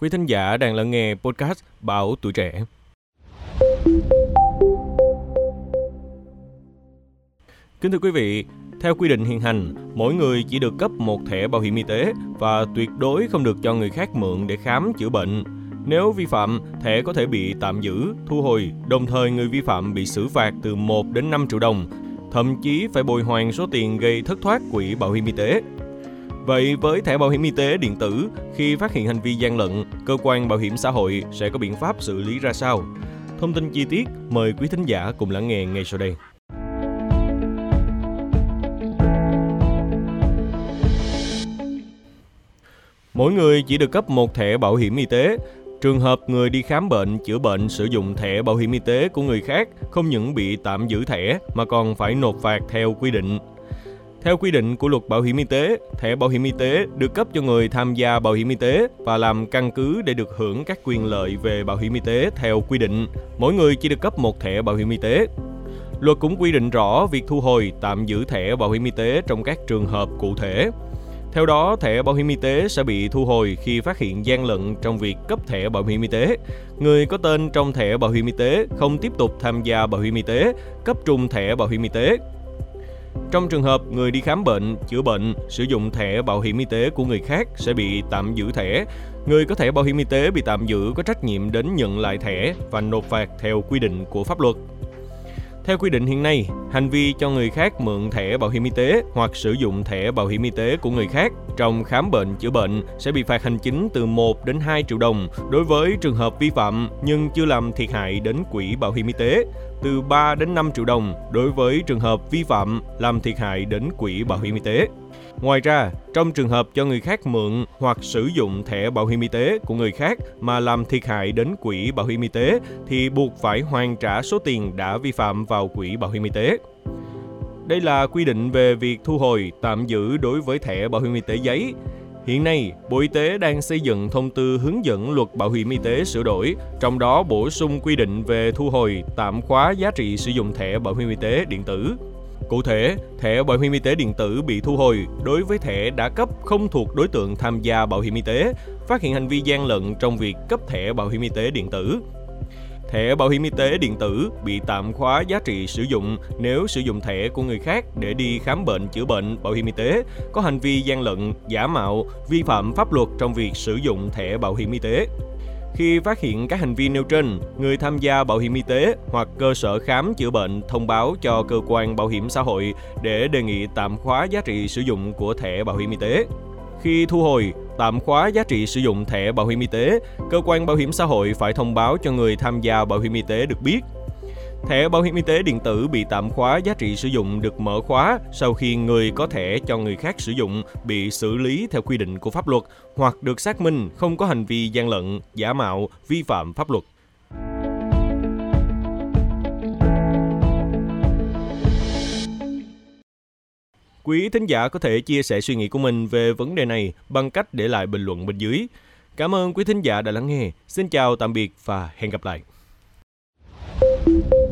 Quý thính giả đang lắng nghe podcast Báo Tuổi Trẻ. Kính thưa quý vị, theo quy định hiện hành, mỗi người chỉ được cấp một thẻ bảo hiểm y tế và tuyệt đối không được cho người khác mượn để khám chữa bệnh. Nếu vi phạm, thẻ có thể bị tạm giữ, thu hồi, đồng thời người vi phạm bị xử phạt từ 1 đến 5 triệu đồng, thậm chí phải bồi hoàn số tiền gây thất thoát quỹ bảo hiểm y tế. Vậy với thẻ bảo hiểm y tế điện tử, khi phát hiện hành vi gian lận, cơ quan bảo hiểm xã hội sẽ có biện pháp xử lý ra sao? Thông tin chi tiết, mời quý thính giả cùng lắng nghe ngay sau đây. Mỗi người chỉ được cấp một thẻ bảo hiểm y tế. Trường hợp người đi khám bệnh, chữa bệnh sử dụng thẻ bảo hiểm y tế của người khác không những bị tạm giữ thẻ mà còn phải nộp phạt theo quy định. Theo quy định của Luật Bảo hiểm y tế, thẻ bảo hiểm y tế được cấp cho người tham gia bảo hiểm y tế và làm căn cứ để được hưởng các quyền lợi về bảo hiểm y tế theo quy định. Mỗi người chỉ được cấp một thẻ bảo hiểm y tế. Luật cũng quy định rõ việc thu hồi, tạm giữ thẻ bảo hiểm y tế trong các trường hợp cụ thể. Theo đó, thẻ bảo hiểm y tế sẽ bị thu hồi khi phát hiện gian lận trong việc cấp thẻ bảo hiểm y tế. Người có tên trong thẻ bảo hiểm y tế không tiếp tục tham gia bảo hiểm y tế, cấp trùng thẻ bảo hiểm y tế. Trong trường hợp người đi khám bệnh, chữa bệnh, sử dụng thẻ bảo hiểm y tế của người khác sẽ bị tạm giữ thẻ. Người có thẻ bảo hiểm y tế bị tạm giữ có trách nhiệm đến nhận lại thẻ và nộp phạt theo quy định của pháp luật. Theo quy định hiện nay, hành vi cho người khác mượn thẻ bảo hiểm y tế hoặc sử dụng thẻ bảo hiểm y tế của người khác trong khám bệnh, chữa bệnh sẽ bị phạt hành chính từ 1 đến 2 triệu đồng đối với trường hợp vi phạm nhưng chưa làm thiệt hại đến quỹ bảo hiểm y tế, từ 3 đến 5 triệu đồng đối với trường hợp vi phạm làm thiệt hại đến quỹ bảo hiểm y tế. Ngoài ra, trong trường hợp cho người khác mượn hoặc sử dụng thẻ bảo hiểm y tế của người khác mà làm thiệt hại đến quỹ bảo hiểm y tế thì buộc phải hoàn trả số tiền đã vi phạm vào quỹ bảo hiểm y tế. Đây là quy định về việc thu hồi, tạm giữ đối với thẻ bảo hiểm y tế giấy. Hiện nay, Bộ Y tế đang xây dựng thông tư hướng dẫn Luật Bảo hiểm y tế sửa đổi, trong đó bổ sung quy định về thu hồi, tạm khóa giá trị sử dụng thẻ bảo hiểm y tế điện tử. Cụ thể, thẻ bảo hiểm y tế điện tử bị thu hồi đối với thẻ đã cấp không thuộc đối tượng tham gia bảo hiểm y tế, phát hiện hành vi gian lận trong việc cấp thẻ bảo hiểm y tế điện tử. Thẻ bảo hiểm y tế điện tử bị tạm khóa giá trị sử dụng nếu sử dụng thẻ của người khác để đi khám bệnh, chữa bệnh, bảo hiểm y tế, có hành vi gian lận, giả mạo, vi phạm pháp luật trong việc sử dụng thẻ bảo hiểm y tế. Khi phát hiện các hành vi nêu trên, người tham gia bảo hiểm y tế hoặc cơ sở khám chữa bệnh thông báo cho cơ quan bảo hiểm xã hội để đề nghị tạm khóa giá trị sử dụng của thẻ bảo hiểm y tế. Khi thu hồi, tạm khóa giá trị sử dụng thẻ bảo hiểm y tế, cơ quan bảo hiểm xã hội phải thông báo cho người tham gia bảo hiểm y tế được biết. Thẻ bảo hiểm y tế điện tử bị tạm khóa giá trị sử dụng được mở khóa sau khi người có thẻ cho người khác sử dụng bị xử lý theo quy định của pháp luật hoặc được xác minh không có hành vi gian lận, giả mạo, vi phạm pháp luật. Quý thính giả có thể chia sẻ suy nghĩ của mình về vấn đề này bằng cách để lại bình luận bên dưới. Cảm ơn quý thính giả đã lắng nghe. Xin chào, tạm biệt và hẹn gặp lại.